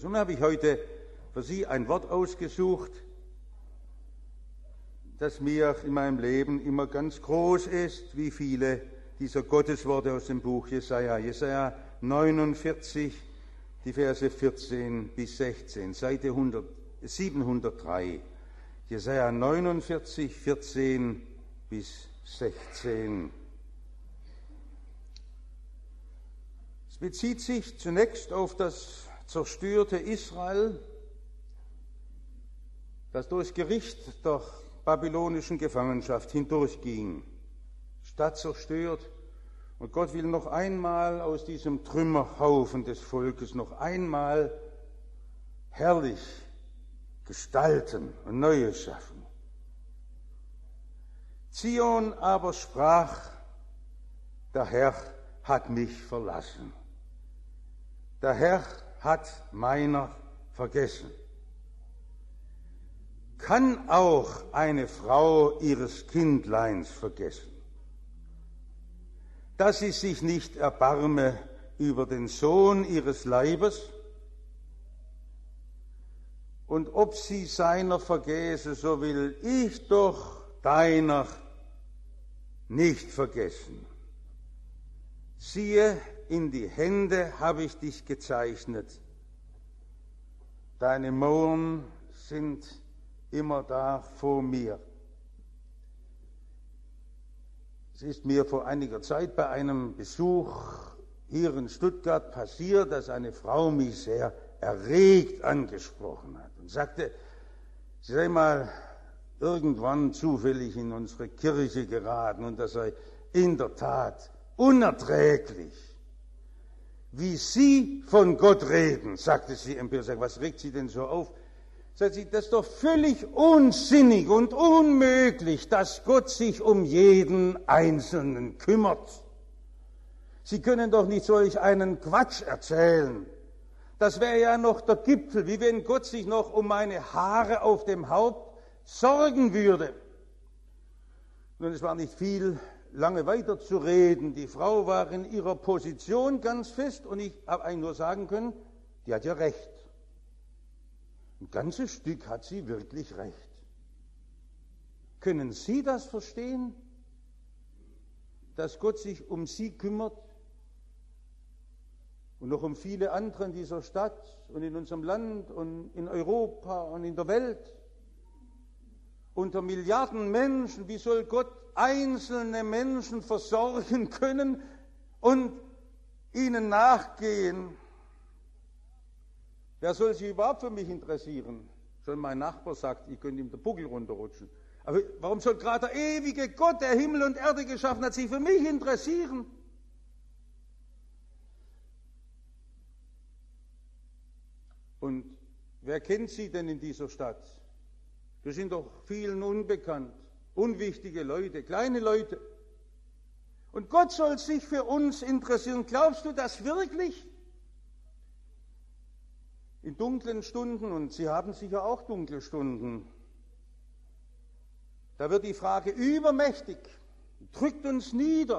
Und habe ich heute für Sie ein Wort ausgesucht, das mir in meinem Leben immer ganz groß ist, wie viele dieser Gottesworte aus dem Buch Jesaja. Jesaja 49, die Verse 14 bis 16, Seite 703. Jesaja 49, 14 bis 16. Es bezieht sich zunächst auf das zerstörte Israel, das durchs Gericht der babylonischen Gefangenschaft hindurchging. Stadt zerstört, und Gott will noch einmal aus diesem Trümmerhaufen des Volkes noch einmal herrlich gestalten und Neues schaffen. Zion aber sprach, der Herr hat mich verlassen. Der Herr hat meiner vergessen. Kann auch eine Frau ihres Kindleins vergessen, dass sie sich nicht erbarme über den Sohn ihres Leibes? Und ob sie seiner vergäße, so will ich doch deiner nicht vergessen. Siehe, in die Hände habe ich dich gezeichnet. Deine Mauern sind immer da vor mir. Es ist mir vor einiger Zeit bei einem Besuch hier in Stuttgart passiert, dass eine Frau mich sehr erregt angesprochen hat und sagte, sie sei mal irgendwann zufällig in unsere Kirche geraten und das sei in der Tat unerträglich, wie Sie von Gott reden, sagte sie empört. Was regt Sie denn so auf? Sagt sie, das ist doch völlig unsinnig und unmöglich, dass Gott sich um jeden Einzelnen kümmert. Sie können doch nicht solch einen Quatsch erzählen. Das wäre ja noch der Gipfel, wie wenn Gott sich noch um meine Haare auf dem Haupt sorgen würde. Nun, es war nicht viel, lange weiter zu reden. Die Frau war in ihrer Position ganz fest und ich habe eigentlich nur sagen können, die hat ja recht. Ein ganzes Stück hat sie wirklich recht. Können Sie das verstehen, dass Gott sich um Sie kümmert und noch um viele andere in dieser Stadt und in unserem Land und in Europa und in der Welt? Unter Milliarden Menschen, wie soll Gott einzelne Menschen versorgen können und ihnen nachgehen? Wer soll sich überhaupt für mich interessieren? Schon mein Nachbar sagt, ich könnte ihm den Buckel runterrutschen. Aber warum soll gerade der ewige Gott, der Himmel und Erde geschaffen hat, sich für mich interessieren? Und wer kennt Sie denn in dieser Stadt? Wir sind doch vielen unbekannt, unwichtige Leute, kleine Leute. Und Gott soll sich für uns interessieren. Glaubst du das wirklich? In dunklen Stunden, und Sie haben sicher auch dunkle Stunden, da wird die Frage übermächtig, drückt uns nieder.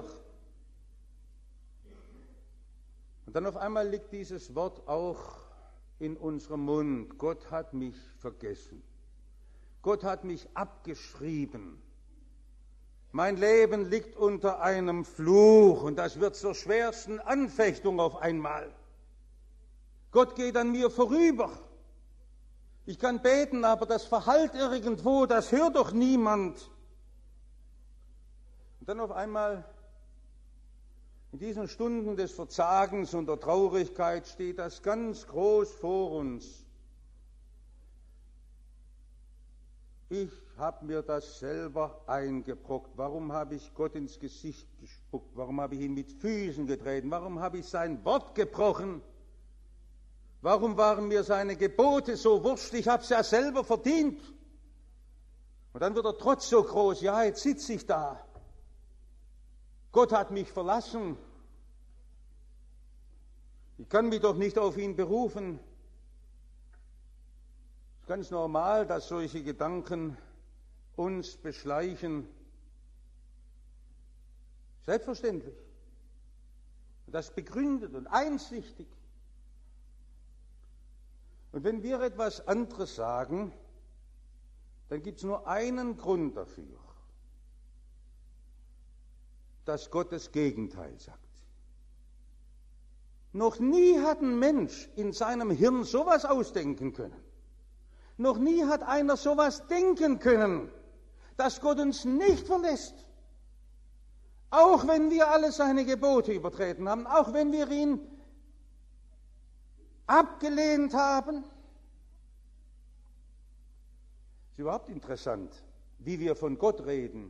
Und dann auf einmal liegt dieses Wort auch in unserem Mund. Gott hat mich vergessen. Gott hat mich abgeschrieben. Mein Leben liegt unter einem Fluch und das wird zur schwersten Anfechtung auf einmal. Gott geht an mir vorüber. Ich kann beten, aber das verhallt irgendwo, das hört doch niemand. Und dann auf einmal, in diesen Stunden des Verzagens und der Traurigkeit, steht das ganz groß vor uns. Ich habe mir das selber eingebrockt. Warum habe ich Gott ins Gesicht gespuckt? Warum habe ich ihn mit Füßen getreten? Warum habe ich sein Wort gebrochen? Warum waren mir seine Gebote so wurscht? Ich habe es ja selber verdient. Und dann wird der Trotz so groß. Ja, jetzt sitze ich da. Gott hat mich verlassen. Ich kann mich doch nicht auf ihn berufen. Es ist ganz normal, dass solche Gedanken uns beschleichen. Selbstverständlich. Und das begründet und einsichtig. Und wenn wir etwas anderes sagen, dann gibt es nur einen Grund dafür, dass Gott das Gegenteil sagt. Noch nie hat ein Mensch in seinem Hirn sowas ausdenken können. Noch nie hat einer sowas denken können, dass Gott uns nicht verlässt. Auch wenn wir alle seine Gebote übertreten haben, auch wenn wir ihn abgelehnt haben. Es ist überhaupt interessant, wie wir von Gott reden.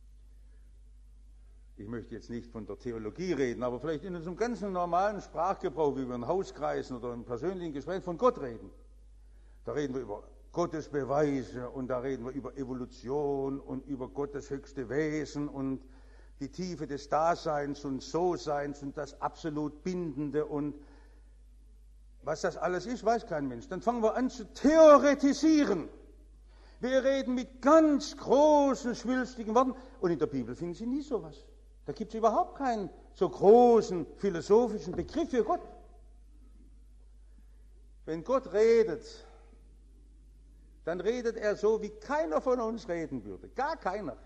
Ich möchte jetzt nicht von der Theologie reden, aber vielleicht in unserem ganzen normalen Sprachgebrauch, wie wir in Hauskreisen oder in persönlichen Gesprächen von Gott reden. Da reden wir über Gottes Beweise und da reden wir über Evolution und über Gottes höchste Wesen und die Tiefe des Daseins und So-Seins und das absolut Bindende und was das alles ist, weiß kein Mensch. Dann fangen wir an zu theoretisieren. Wir reden mit ganz großen, schwülstigen Worten und in der Bibel finden Sie nie sowas. Da gibt es überhaupt keinen so großen philosophischen Begriff für Gott. Wenn Gott redet, dann redet er so, wie keiner von uns reden würde. Gar keiner.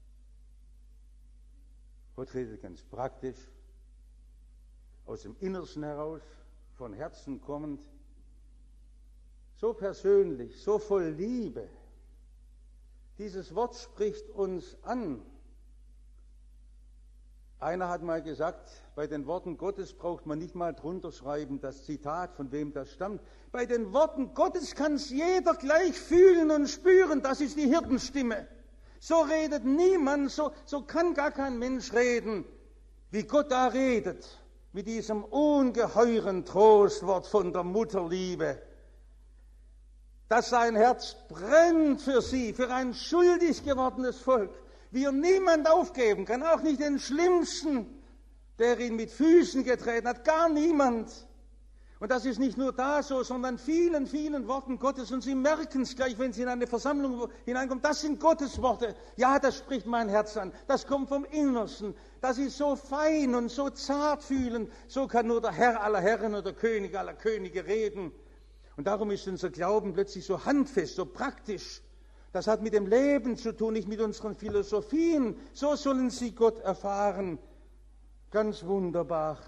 Gott redet ganz praktisch, aus dem Innersten heraus, von Herzen kommend, so persönlich, so voll Liebe. Dieses Wort spricht uns an. Einer hat mal gesagt, bei den Worten Gottes braucht man nicht mal drunter schreiben, das Zitat, von wem das stammt. Bei den Worten Gottes kann es jeder gleich fühlen und spüren, das ist die Hirtenstimme. So redet niemand, so kann gar kein Mensch reden, wie Gott da redet, mit diesem ungeheuren Trostwort von der Mutterliebe, dass sein Herz brennt für sie, für ein schuldig gewordenes Volk, wie er niemand aufgeben kann, auch nicht den Schlimmsten, der ihn mit Füßen getreten hat, gar niemand. Und das ist nicht nur da so, sondern vielen, vielen Worten Gottes. Und Sie merken es gleich, wenn Sie in eine Versammlung hineinkommen, das sind Gottes Worte. Ja, das spricht mein Herz an. Das kommt vom Innersten. Das ist so fein und so zartfühlend. So kann nur der Herr aller Herren oder König aller Könige reden. Und darum ist unser Glauben plötzlich so handfest, so praktisch. Das hat mit dem Leben zu tun, nicht mit unseren Philosophien. So sollen Sie Gott erfahren. Ganz wunderbar.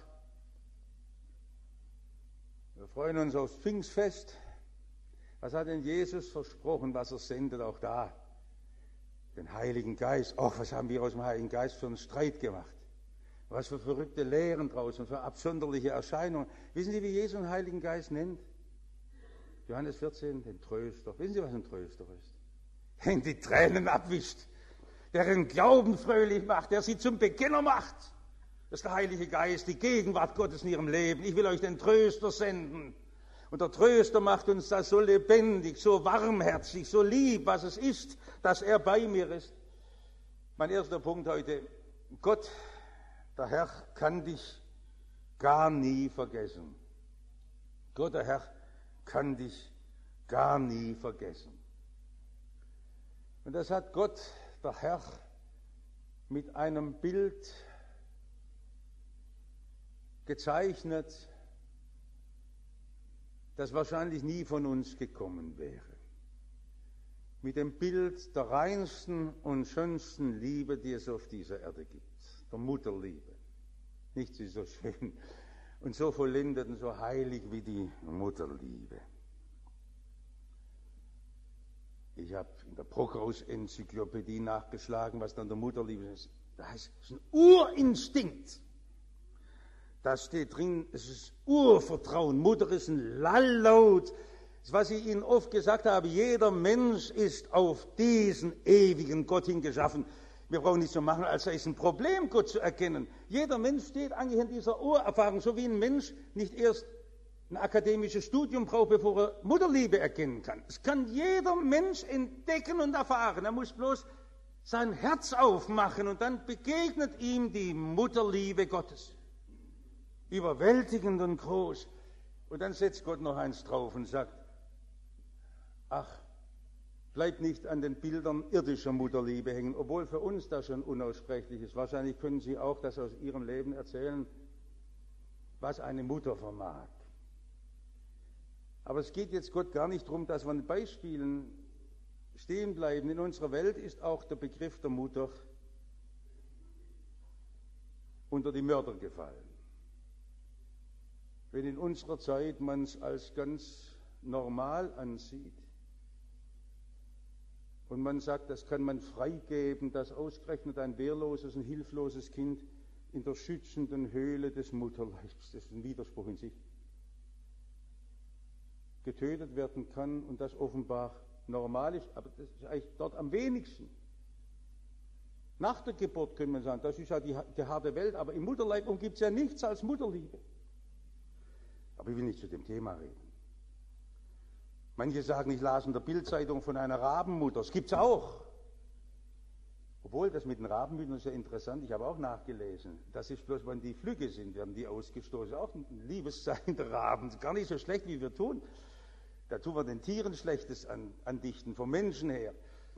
Wir freuen uns aufs Pfingstfest. Was hat denn Jesus versprochen, was er sendet auch da? Den Heiligen Geist. Ach, was haben wir aus dem Heiligen Geist für einen Streit gemacht? Was für verrückte Lehren draußen, für absonderliche Erscheinungen. Wissen Sie, wie Jesus den Heiligen Geist nennt? Johannes 14, den Tröster. Wissen Sie, was ein Tröster ist? Der ihnen die Tränen abwischt, der ihren Glauben fröhlich macht, der sie zum Bekenner macht. Das ist der Heilige Geist, die Gegenwart Gottes in ihrem Leben. Ich will euch den Tröster senden. Und der Tröster macht uns das so lebendig, so warmherzig, so lieb, was es ist, dass er bei mir ist. Mein erster Punkt heute. Gott, der Herr, kann dich gar nie vergessen. Gott, der Herr, kann dich gar nie vergessen. Und das hat Gott, der Herr, mit einem Bild gezeichnet, das wahrscheinlich nie von uns gekommen wäre. Mit dem Bild der reinsten und schönsten Liebe, die es auf dieser Erde gibt, der Mutterliebe. Nichts ist so schön und so vollendet und so heilig wie die Mutterliebe. Ich habe in der Procrus-Enzyklopädie nachgeschlagen, was dann der Mutterliebe ist. Das heißt, es ist ein Urinstinkt. Da steht drin, es ist Urvertrauen. Mutter ist ein Lalllaut. Das, was ich Ihnen oft gesagt habe, jeder Mensch ist auf diesen ewigen Gott hingeschaffen. Wir brauchen nicht so machen, als sei es ein Problem, Gott zu erkennen. Jeder Mensch steht eigentlich in dieser Urerfahrung, so wie ein Mensch nicht erst ein akademisches Studium braucht, bevor er Mutterliebe erkennen kann. Es kann jeder Mensch entdecken und erfahren. Er muss bloß sein Herz aufmachen und dann begegnet ihm die Mutterliebe Gottes. Überwältigend und groß. Und dann setzt Gott noch eins drauf und sagt, ach, bleibt nicht an den Bildern irdischer Mutterliebe hängen, obwohl für uns das schon unaussprechlich ist. Wahrscheinlich können Sie auch das aus Ihrem Leben erzählen, was eine Mutter vermag. Aber es geht jetzt Gott gar nicht darum, dass wir an Beispielen stehen bleiben. In unserer Welt ist auch der Begriff der Mutter unter die Mörder gefallen. Wenn in unserer Zeit man es als ganz normal ansieht und man sagt, das kann man freigeben, dass ausgerechnet ein wehrloses und hilfloses Kind in der schützenden Höhle des Mutterleibs, das ist ein Widerspruch in sich, getötet werden kann und das offenbar normal ist, aber das ist eigentlich dort am wenigsten. Nach der Geburt können wir sagen, das ist ja die harte Welt, aber im Mutterleib gibt es ja nichts als Mutterliebe. Aber ich will nicht zu dem Thema reden. Manche sagen, ich las in der Bildzeitung von einer Rabenmutter. Das gibt es auch. Obwohl, das mit den Rabenmüttern ist ja interessant. Ich habe auch nachgelesen. Das ist bloß, wenn die Flügge sind, werden die ausgestoßen. Auch ein Liebeszeichen der Raben. Gar nicht so schlecht, wie wir tun. Da tun wir den Tieren Schlechtes andichten, vom Menschen her.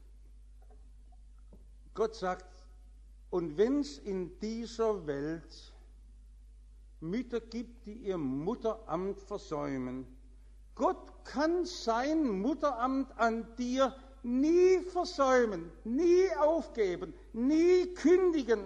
Gott sagt, und wenn es in dieser Welt Mütter gibt, die ihr Mutteramt versäumen, Gott kann sein Mutteramt an dir nie versäumen, nie aufgeben, nie kündigen.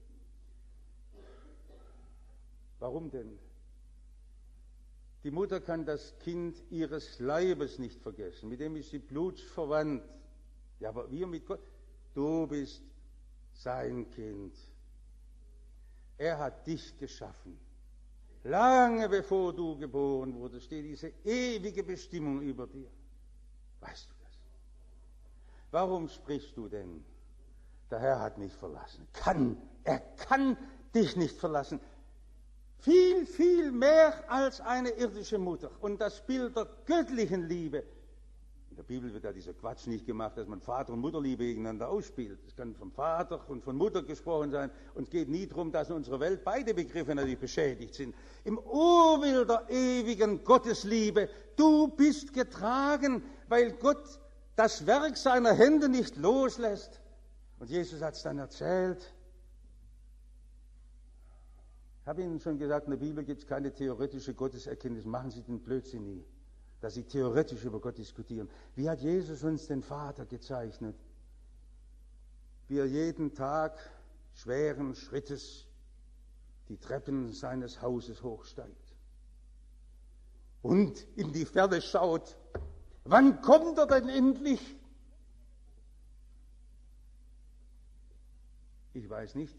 Warum denn? Die Mutter kann das Kind ihres Leibes nicht vergessen, mit dem ist sie blutsverwandt. Ja, aber wir mit Gott, du bist sein Kind. Er hat dich geschaffen. Lange bevor du geboren wurdest, steht diese ewige Bestimmung über dir. Weißt du das? Warum sprichst du denn? Der Herr hat mich verlassen. Er kann dich nicht verlassen. Viel, viel mehr als eine irdische Mutter. Und das Bild der göttlichen Liebe. In der Bibel wird ja dieser Quatsch nicht gemacht, dass man Vater- und Mutterliebe gegeneinander ausspielt. Es kann vom Vater und von Mutter gesprochen sein. Und es geht nie darum, dass in unserer Welt beide Begriffe natürlich beschädigt sind. Im Urbild der ewigen Gottesliebe, du bist getragen, weil Gott das Werk seiner Hände nicht loslässt. Und Jesus hat es dann erzählt. Ich habe Ihnen schon gesagt, in der Bibel gibt es keine theoretische Gotteserkenntnis. Machen Sie den Blödsinn nie, dass Sie theoretisch über Gott diskutieren. Wie hat Jesus uns den Vater gezeichnet? Wie er jeden Tag schweren Schrittes die Treppen seines Hauses hochsteigt und in die Ferne schaut. Wann kommt er denn endlich? Ich weiß nicht,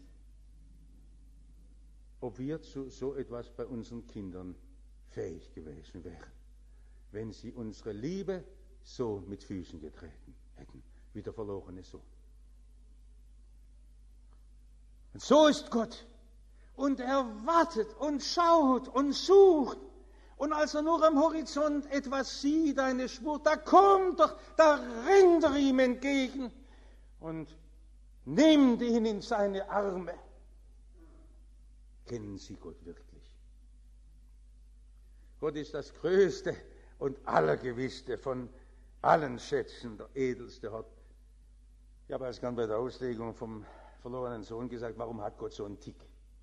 ob wir zu so etwas bei unseren Kindern fähig gewesen wären, wenn sie unsere Liebe so mit Füßen getreten hätten, wie der verlorene Sohn. Und so ist Gott. Und er wartet und schaut und sucht. Und als er nur am Horizont etwas sieht, eine Spur, da kommt er, da rennt er ihm entgegen und nimmt ihn in seine Arme. Kennen Sie Gott wirklich? Gott ist das Größte und Allergewisste von allen Schätzen, der edelste Hort. Ich habe erst gern bei der Auslegung vom verlorenen Sohn gesagt, warum hat Gott so einen Tick?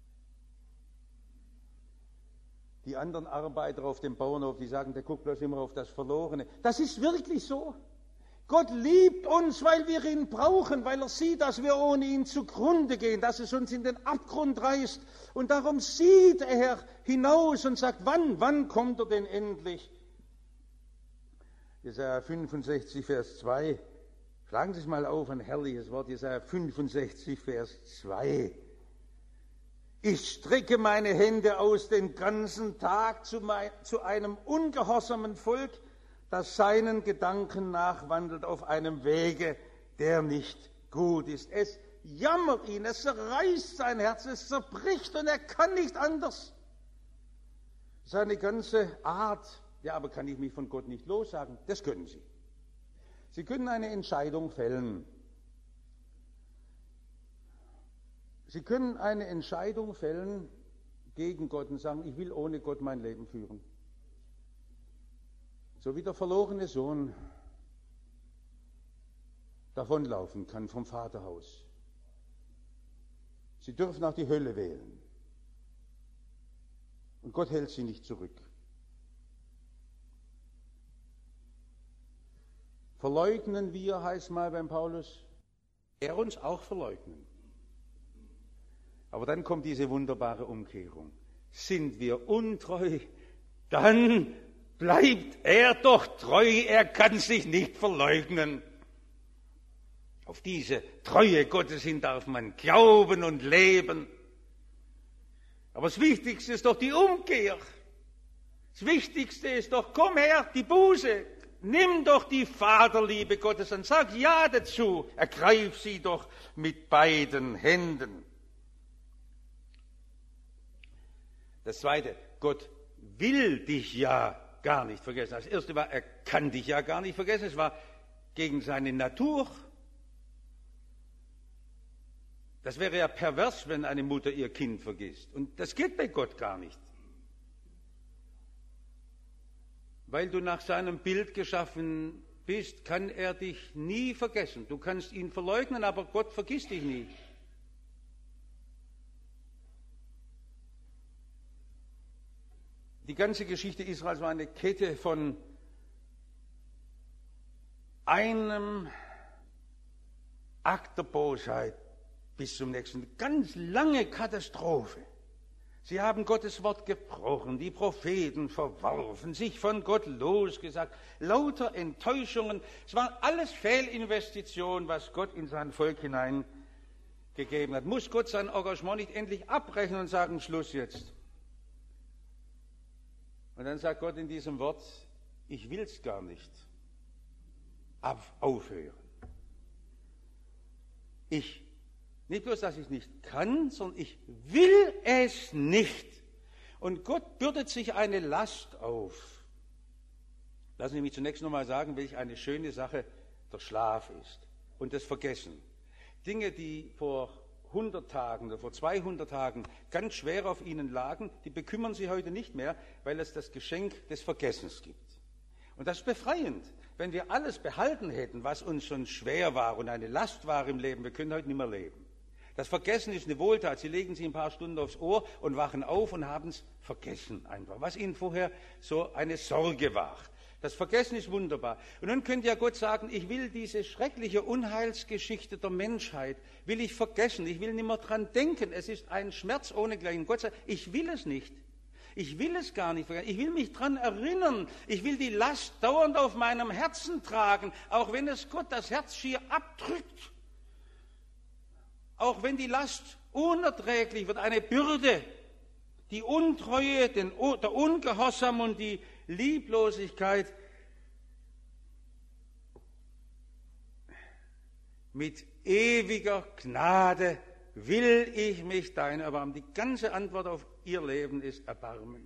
Die anderen Arbeiter auf dem Bauernhof, die sagen, der guckt bloß immer auf das Verlorene. Das ist wirklich so. Gott liebt uns, weil wir ihn brauchen, weil er sieht, dass wir ohne ihn zugrunde gehen, dass es uns in den Abgrund reißt. Und darum sieht er hinaus und sagt, wann kommt er denn endlich? Jesaja 65, Vers 2. Schlagen Sie es mal auf, ein herrliches Wort, Jesaja 65, Vers 2. Ich strecke meine Hände aus den ganzen Tag zu einem ungehorsamen Volk, das seinen Gedanken nachwandelt auf einem Wege, der nicht gut ist. Es jammert ihn, es zerreißt sein Herz, es zerbricht und er kann nicht anders. Seine ganze Art, ja, aber kann ich mich von Gott nicht lossagen? Das können Sie. Sie können eine Entscheidung fällen. Sie können eine Entscheidung fällen gegen Gott und sagen, ich will ohne Gott mein Leben führen. So wie der verlorene Sohn davonlaufen kann vom Vaterhaus. Sie dürfen auch die Hölle wählen. Und Gott hält sie nicht zurück. Verleugnen wir, heißt mal beim Paulus, er uns auch verleugnen. Aber dann kommt diese wunderbare Umkehrung. Sind wir untreu, dann bleibt er doch treu, er kann sich nicht verleugnen. Auf diese Treue Gottes hin darf man glauben und leben. Aber das Wichtigste ist doch die Umkehr. Das Wichtigste ist doch, komm her, die Buße. Nimm doch die Vaterliebe Gottes an, sag ja dazu, ergreif sie doch mit beiden Händen. Das Zweite, Gott will dich ja gar nicht vergessen. Das Erste war, er kann dich ja gar nicht vergessen. Es war gegen seine Natur. Das wäre ja pervers, wenn eine Mutter ihr Kind vergisst. Und das geht bei Gott gar nicht. Weil du nach seinem Bild geschaffen bist, kann er dich nie vergessen. Du kannst ihn verleugnen, aber Gott vergisst dich nie. Die ganze Geschichte Israels war eine Kette von einem Akt der Bosheit bis zum nächsten. Eine ganz lange Katastrophe. Sie haben Gottes Wort gebrochen, die Propheten verworfen, sich von Gott losgesagt, lauter Enttäuschungen. Es war alles Fehlinvestition, was Gott in sein Volk hineingegeben hat. Muss Gott sein Engagement nicht endlich abbrechen und sagen, Schluss jetzt? Und dann sagt Gott in diesem Wort, ich will es gar nicht aufhören. Nicht bloß, dass ich nicht kann, sondern ich will es nicht. Und Gott bürdet sich eine Last auf. Lassen Sie mich zunächst nochmal sagen, welch eine schöne Sache der Schlaf ist und das Vergessen. Dinge, die vor 100 Tagen oder vor 200 Tagen ganz schwer auf ihnen lagen, die bekümmern sie heute nicht mehr, weil es das Geschenk des Vergessens gibt. Und das ist befreiend. Wenn wir alles behalten hätten, was uns schon schwer war und eine Last war im Leben, wir können heute nicht mehr leben. Das Vergessen ist eine Wohltat. Sie legen sich ein paar Stunden aufs Ohr und wachen auf und haben es vergessen einfach, was ihnen vorher so eine Sorge war. Das Vergessen ist wunderbar. Und nun könnte ja Gott sagen, ich will diese schreckliche Unheilsgeschichte der Menschheit, will ich vergessen, ich will nicht mehr dran denken. Es ist ein Schmerz ohnegleichen. Gott sagt, ich will es nicht. Ich will es gar nicht vergessen. Ich will mich dran erinnern. Ich will die Last dauernd auf meinem Herzen tragen, auch wenn es Gott das Herz schier abdrückt. Auch wenn die Last unerträglich wird, eine Bürde, die Untreue, der Ungehorsam und die Lieblosigkeit. Mit ewiger Gnade will ich mich deiner erbarmen. Die ganze Antwort auf ihr Leben ist Erbarmen.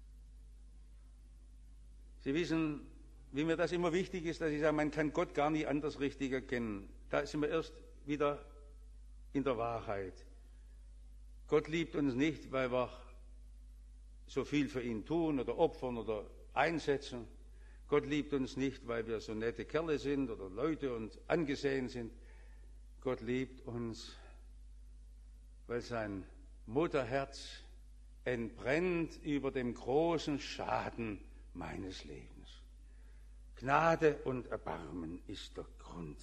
Sie wissen, wie mir das immer wichtig ist, dass ich sage, man kann Gott gar nicht anders richtig erkennen. Da sind wir erst wieder in der Wahrheit. Gott liebt uns nicht, weil wir so viel für ihn tun oder opfern oder einsetzen. Gott liebt uns nicht, weil wir so nette Kerle sind oder Leute und angesehen sind. Gott liebt uns, weil sein Mutterherz entbrennt über dem großen Schaden meines Lebens. Gnade und Erbarmen ist der Grund.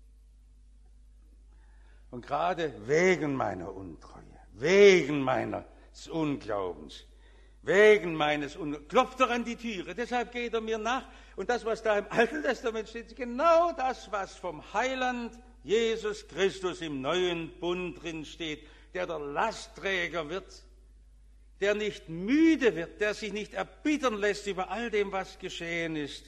Und gerade wegen meiner Untreue, wegen meines Unglaubens, wegen meines klopft er an die Türe, deshalb geht er mir nach. Und das, was da im Alten Testament steht, ist genau das, was vom Heiland Jesus Christus im neuen Bund drin steht, der Lastträger wird, der nicht müde wird, der sich nicht erbittern lässt über all dem, was geschehen ist.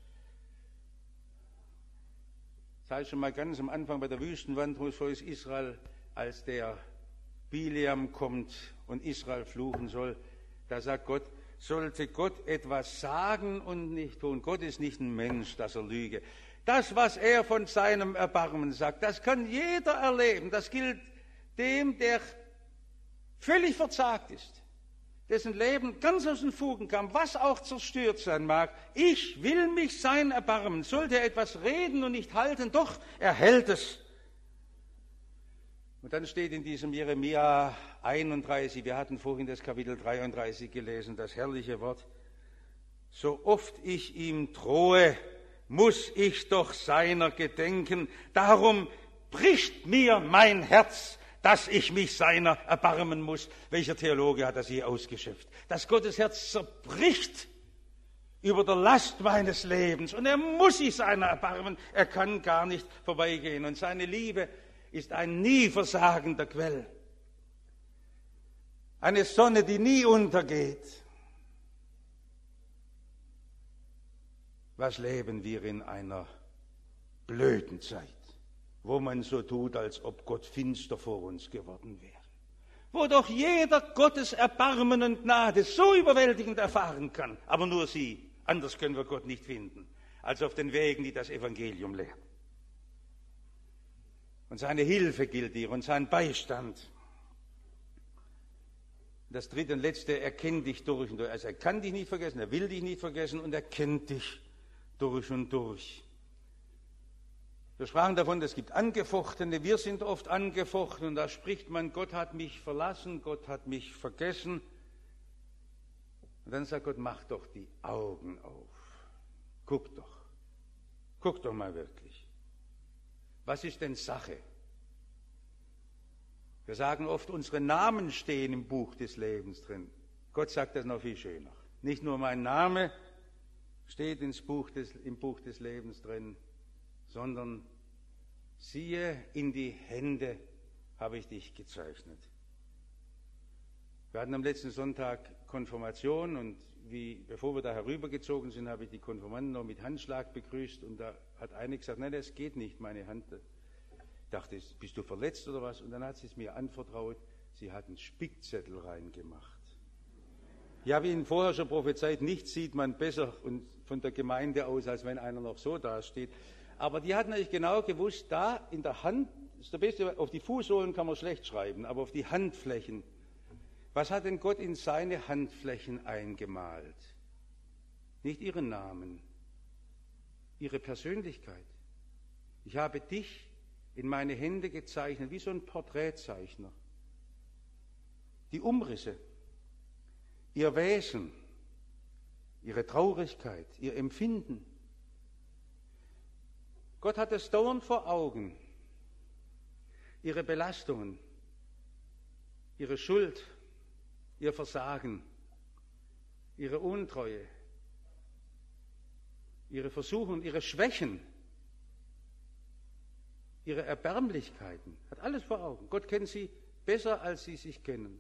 Das heißt schon mal ganz am Anfang bei der Wüstenwanderung vor Israel, als der Bileam kommt und Israel fluchen soll, da sagt Gott, sollte Gott etwas sagen und nicht tun. Gott ist nicht ein Mensch, dass er lüge. Das, was er von seinem Erbarmen sagt, das kann jeder erleben. Das gilt dem, der völlig verzagt ist, dessen Leben ganz aus den Fugen kam, was auch zerstört sein mag. Ich will mich sein erbarmen. Sollte er etwas reden und nicht halten, doch, er hält es. Und dann steht in diesem Jeremia 31, wir hatten vorhin das Kapitel 33 gelesen, das herrliche Wort, so oft ich ihm drohe muss ich doch seiner gedenken. Darum bricht mir mein Herz, dass ich mich seiner erbarmen muss. Welcher Theologe hat das hier ausgeschöpft? Dass Gottes Herz zerbricht über der Last meines Lebens. Und er muss sich seiner erbarmen. Er kann gar nicht vorbeigehen. Und seine Liebe ist ein nie versagender Quell. Eine Sonne, die nie untergeht. Was leben wir in einer blöden Zeit, wo man so tut, als ob Gott finster vor uns geworden wäre. Wo doch jeder Gottes Erbarmen und Gnade so überwältigend erfahren kann, aber nur sie. Anders können wir Gott nicht finden, als auf den Wegen, die das Evangelium lehren. Und seine Hilfe gilt dir und sein Beistand. Das dritte und letzte, er kennt dich durch und durch. Also er kann dich nicht vergessen, er will dich nicht vergessen und er kennt dich durch und durch. Wir sprachen davon, es gibt Angefochtene, wir sind oft angefochten und da spricht man, Gott hat mich verlassen, Gott hat mich vergessen. Und dann sagt Gott, mach doch die Augen auf. Guck doch mal wirklich. Was ist denn Sache? Wir sagen oft, unsere Namen stehen im Buch des Lebens drin. Gott sagt das noch viel schöner. Nicht nur mein Name steht im Buch des Lebens drin, sondern siehe, in die Hände habe ich dich gezeichnet. Wir hatten am letzten Sonntag Konfirmation und bevor wir da herübergezogen sind, habe ich die Konfirmanden noch mit Handschlag begrüßt und da hat eine gesagt, nein, das geht nicht, meine Hand. Ich dachte, bist du verletzt oder was? Und dann hat sie es mir anvertraut, sie hat einen Spickzettel reingemacht. Ich habe Ihnen vorher schon prophezeit, nichts sieht man besser und von der Gemeinde aus, als wenn einer noch so dasteht. Aber die hat natürlich genau gewusst, da in der Hand, das ist der Beste, auf die Fußsohlen kann man schlecht schreiben, aber auf die Handflächen. Was hat denn Gott in seine Handflächen eingemalt? Nicht ihren Namen, ihre Persönlichkeit. Ich habe dich in meine Hände gezeichnet, wie so ein Porträtzeichner. Die Umrisse, ihr Wesen, ihre Traurigkeit, ihr Empfinden. Gott hat es dauernd vor Augen. Ihre Belastungen, ihre Schuld, ihr Versagen, ihre Untreue, ihre Versuchungen, ihre Schwächen, ihre Erbärmlichkeiten, hat alles vor Augen. Gott kennt sie besser, als sie sich kennen.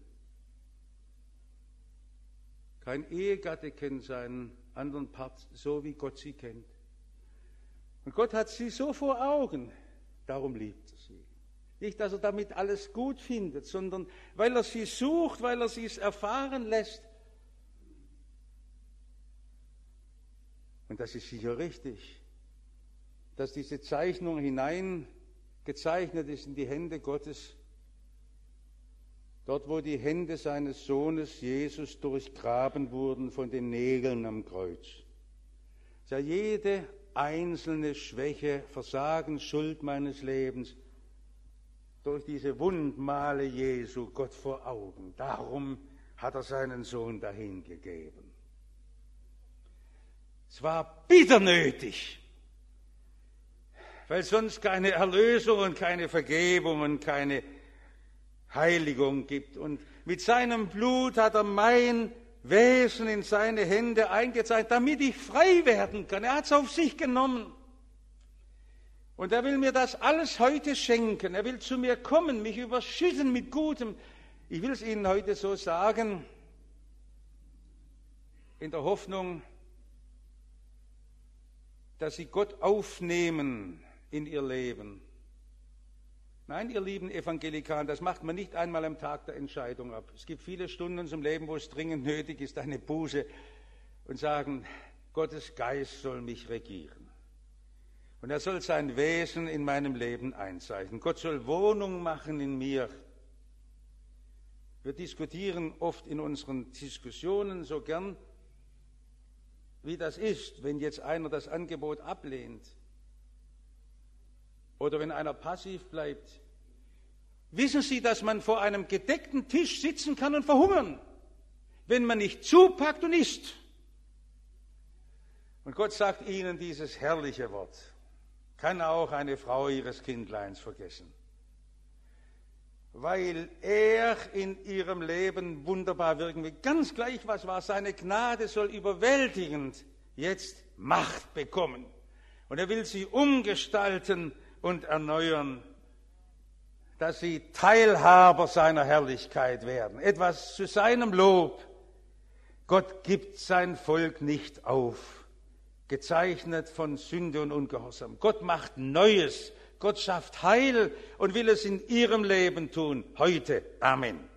Kein Ehegatte kennt seinen anderen Part so, wie Gott sie kennt. Und Gott hat sie so vor Augen, darum liebt er sie. Nicht, dass er damit alles gut findet, sondern weil er sie sucht, weil er sie es erfahren lässt. Und das ist sicher richtig, dass diese Zeichnung hineingezeichnet ist in die Hände Gottes, dort wo die Hände seines Sohnes Jesus durchgraben wurden von den Nägeln am Kreuz. Ja, jede einzelne Schwäche, Versagen, Schuld meines Lebens durch diese Wundmale Jesu Gott vor Augen. Darum hat er seinen Sohn dahingegeben. Es war bitter nötig, weil sonst keine Erlösung und keine Vergebung und keine Heiligung gibt. Und mit seinem Blut hat er mein Wesen in seine Hände eingezeichnet, damit ich frei werden kann. Er hat es auf sich genommen. Und er will mir das alles heute schenken. Er will zu mir kommen, mich überschütten mit Gutem. Ich will es Ihnen heute so sagen, in der Hoffnung, dass Sie Gott aufnehmen in Ihr Leben. Nein, ihr lieben Evangelikalen, das macht man nicht einmal am Tag der Entscheidung ab. Es gibt viele Stunden in unserem Leben, wo es dringend nötig ist, eine Buße und sagen, Gottes Geist soll mich regieren. Und er soll sein Wesen in meinem Leben einzeichnen. Gott soll Wohnung machen in mir. Wir diskutieren oft in unseren Diskussionen so gern, wie das ist, wenn jetzt einer das Angebot ablehnt oder wenn einer passiv bleibt. Wissen Sie, dass man vor einem gedeckten Tisch sitzen kann und verhungern, wenn man nicht zupackt und isst? Und Gott sagt ihnen dieses herrliche Wort. Kann auch eine Frau ihres Kindleins vergessen. Weil er in ihrem Leben wunderbar wirken will. Ganz gleich, was war, seine Gnade soll überwältigend jetzt Macht bekommen. Und er will sie umgestalten und erneuern, dass sie Teilhaber seiner Herrlichkeit werden. Etwas zu seinem Lob. Gott gibt sein Volk nicht auf, gezeichnet von Sünde und Ungehorsam. Gott macht Neues. Gott schafft Heil und will es in ihrem Leben tun. Heute. Amen.